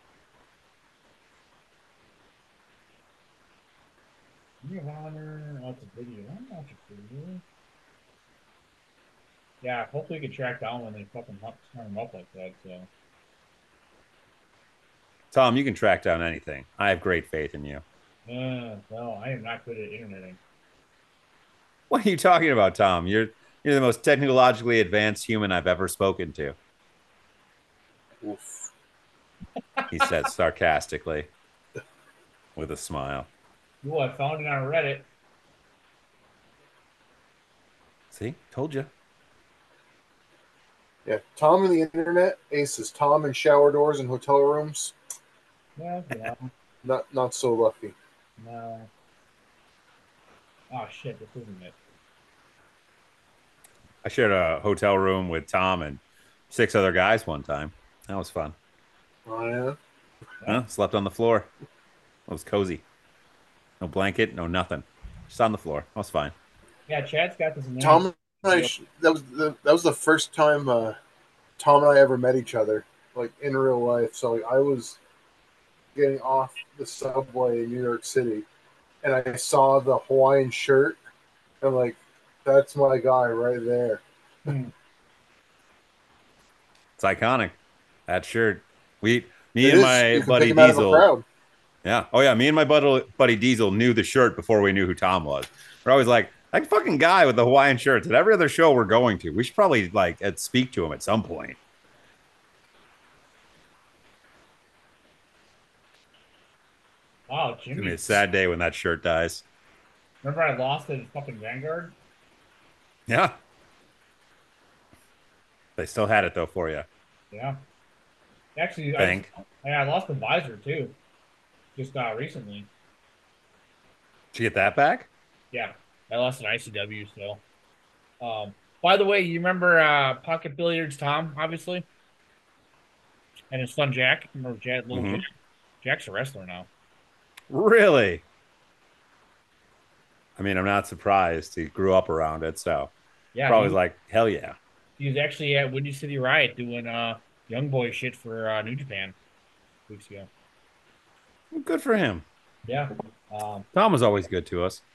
Ring of Honor, oh, it's a video. I'm not a video. Yeah, hopefully we can track down when they fucking turn them up like that, so. Tom, you can track down anything. I have great faith in you. No, I am not good at interneting. What are you talking about, Tom? You're the most technologically advanced human I've ever spoken to. Oof. He said sarcastically with a smile. Ooh, I found it on Reddit. See? Told you. Yeah, Tom and the internet. Aces. Tom in shower doors and hotel rooms. Yeah. Not so lucky. No. Oh shit, this isn't it. I shared a hotel room with Tom and 6 other guys one time. That was fun. Oh yeah. Slept on the floor. It was cozy. No blanket, no nothing. Just on the floor. That was fine. Yeah, Chad's got this. Tom and I, that was the first time Tom and I ever met each other, like in real life. So like, I was getting off the subway in New York City, and I saw the Hawaiian shirt, and like, that's my guy right there. It's iconic. That shirt. Me and my buddy Diesel. Yeah. Oh yeah. Me and my buddy Diesel knew the shirt before we knew who Tom was. We're always like, that fucking guy with the Hawaiian shirts at every other show we're going to. We should probably like speak to him at some point. Wow, It's Jimmy. gonna be a sad day when that shirt dies. Remember I lost it at fucking Vanguard? Yeah. They still had it though for you. Yeah. Actually, I lost the visor too. Just recently. Did you get that back? Yeah. I lost an ICW, so. By the way, you remember Pocket Billiards Tom, obviously? And his son Jack, remember Jack, little Mhm. Jack? Jack's a wrestler now. Really? I mean, I'm not surprised. He grew up around it, so Yeah, probably like, hell yeah. he was actually at Windy City Riot doing young boy shit for New Japan weeks ago. Good for him. Yeah. Tom was always good to us.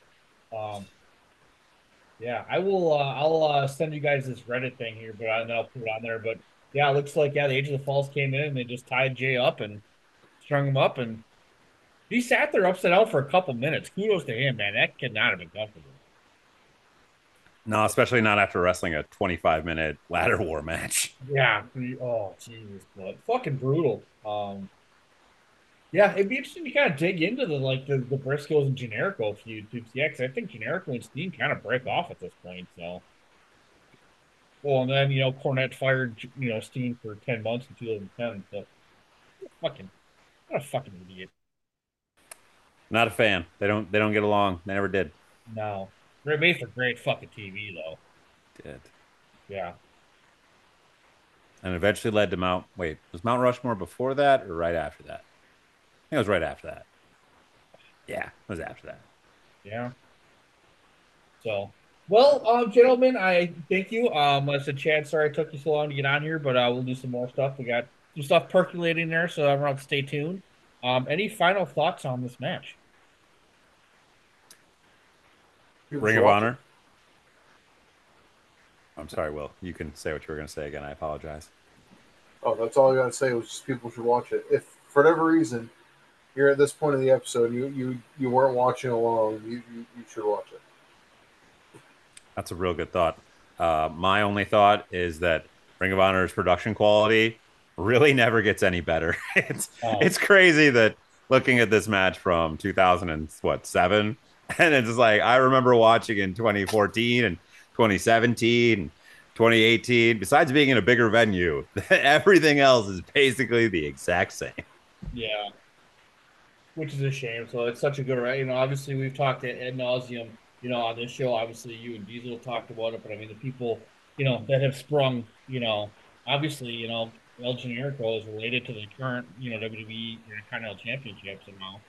Yeah, I will. I'll send you guys this Reddit thing here, but then I'll put it on there. But yeah, it looks like the Age of the Falls came in and they just tied Jay up and strung him up, and he sat there upside down for a couple minutes. Kudos to him, man. That could not have been comfortable. No, especially not after wrestling a 25-minute ladder war match. Yeah. Oh, Jesus, but fucking brutal. Yeah, it'd be interesting to kind of dig into the Briscoes and Generico feud too. Yeah, because I think Generico and Steen kind of break off at this point. So, well, and then Cornette fired Steen for 10 months in 2010. So, what a fucking idiot. Not a fan. They don't get along. They never did. No, they made for great fucking TV though. Did. Yeah. And eventually led to was Mount Rushmore before that or right after that? I think it was right after that. Yeah, it was after that. Yeah. So, well, gentlemen, I thank you. I said, Chad, sorry it took you so long to get on here, but we'll do some more stuff. We got some stuff percolating there, so everyone have to stay tuned. Any final thoughts on this match? Ring of Honor. I'm sorry, Will. You can say what you were going to say again. I apologize. Oh, that's all I got to say was just people should watch it. If for whatever reason you're at this point in the episode, you weren't watching along, you should watch it. That's a real good thought. My only thought is that Ring of Honor's production quality really never gets any better. It's crazy that looking at this match from 2007, and it's just like I remember watching in 2014 and 2017 and 2018. Besides being in a bigger venue, everything else is basically the exact same. Yeah, which is a shame. So it's such a good, right? Obviously we've talked ad nauseum, on this show. Obviously you and Diesel talked about it, but I mean the people, that have sprung, obviously, El Generico is related to the current, WWE Intercontinental Championship somehow.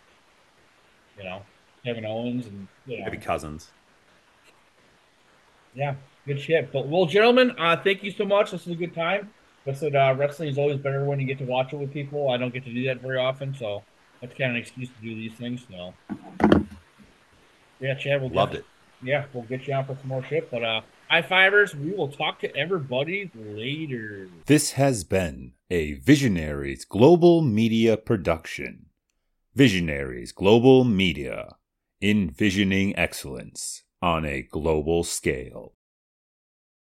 Kevin Owens and Maybe cousins. Yeah, good shit. But well, gentlemen, thank you so much. This is a good time. I said wrestling is always better when you get to watch it with people. I don't get to do that very often, so that's kind of an excuse to do these things. So yeah, Chad, Loved it. Yeah, we'll get you on for some more shit. But high fivers, we will talk to everybody later. This has been a Visionaries Global Media production. Visionaries Global Media, envisioning excellence on a global scale.